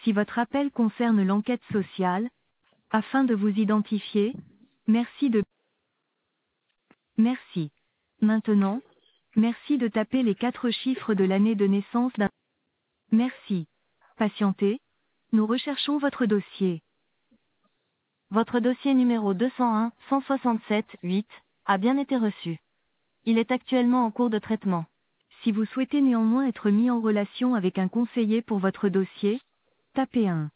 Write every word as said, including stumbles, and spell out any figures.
Si votre appel concerne l'enquête sociale, afin de vous identifier, merci de... Merci. Maintenant, merci de taper les quatre chiffres de l'année de naissance d'un... Merci. Patientez. Nous recherchons votre dossier. Votre dossier numéro deux cent un, cent soixante-sept, huit a bien été reçu. Il est actuellement en cours de traitement. Si vous souhaitez néanmoins être mis en relation avec un conseiller pour votre dossier, tapez un.